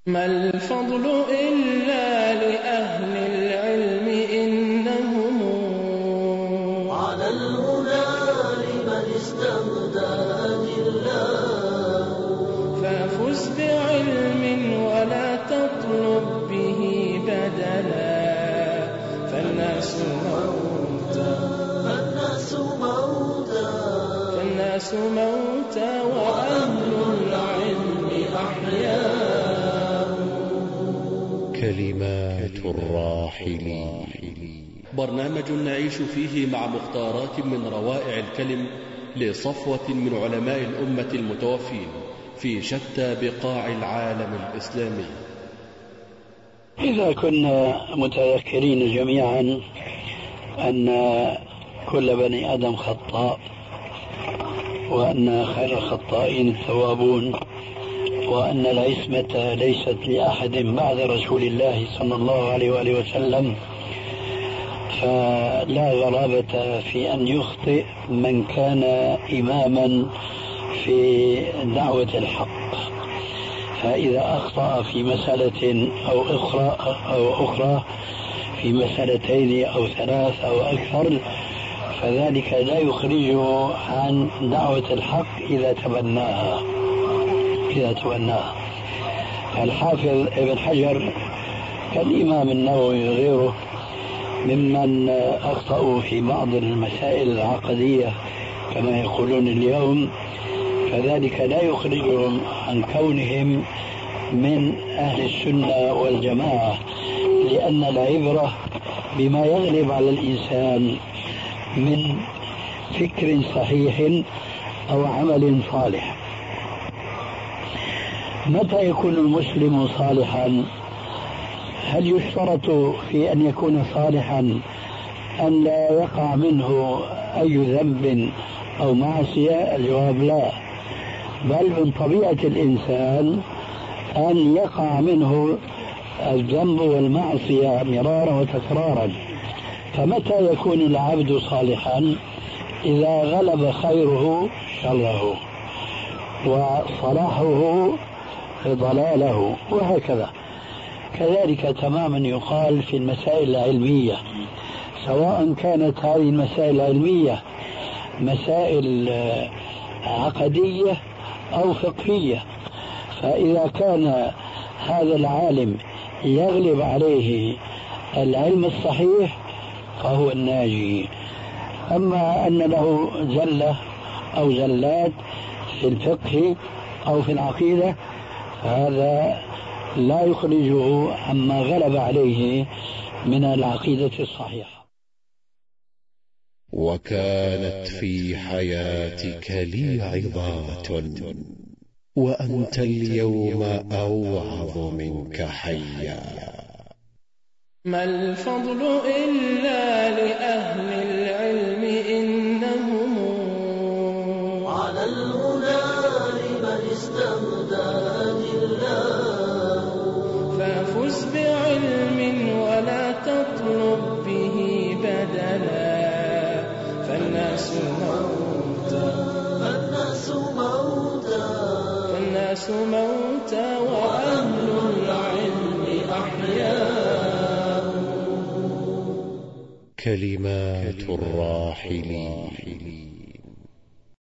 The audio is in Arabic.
ما الفضل إلا لأهل العلم إنهم على الهدى لمن استهداه الله. فافز بعلم ولا تطلب به بدلا فالناس موتى وأهل العلم أحياء. كلمات الراحلين، برنامج نعيش فيه مع مختارات من روائع الكلم لصفوة من علماء الأمة المتوفين في شتى بقاع العالم الإسلامي. إذا كنا متذكرين جميعا أن كل بني آدم خطاء، وأن خير الخطائين التوابون، وأن العصمة ليست لأحد بعد رسول الله صلى الله عليه وآله وسلم، فلا غرابة في أن يخطئ من كان إماما في دعوة الحق. فإذا أخطأ في مسألة أو أخرى في مسألتين أو ثلاث أو أكثر، فذلك لا يخرجه عن دعوة الحق إذا تبناها. الحافظ ابن حجر كالإمام النووي وغيره ممن أخطأوا في بعض المسائل العقدية كما يقولون اليوم، فذلك لا يخرجهم عن كونهم من أهل السنة والجماعة، لأن العبرة بما يغلب على الإنسان من فكر صحيح أو عمل صالح. متى يكون المسلم صالحا؟ هل يشترط في أن يكون صالحا أن لا يقع منه أي ذنب أو معصية؟ الجواب لا، بل من طبيعة الإنسان أن يقع منه الذنب والمعصية مرارا وتكرارا. فمتى يكون العبد صالحا؟ إذا غلب خيره شره وصلاحه ضلاله، وهكذا. كذلك تماما يقال في المسائل العلمية، سواء كانت هذه المسائل العلمية مسائل عقدية أو فقهية، فإذا كان هذا العالم يغلب عليه العلم الصحيح فهو الناجي. أما أن له زلة أو زلات في الفقه أو في العقيدة، هذا لا يخرجه عما غلب عليه من العقيدة الصحيحة. وكانت في حياتك لي عظات، وأنت اليوم أوعظ منك حيا. ما الفضل إلا لأهل العلم إنهم على الهدى لمن استهداه الله. فافز بعلم ولا تطلب به بدلا فالناس موتى وأهل العلم أحياء. كلمات الراحلين.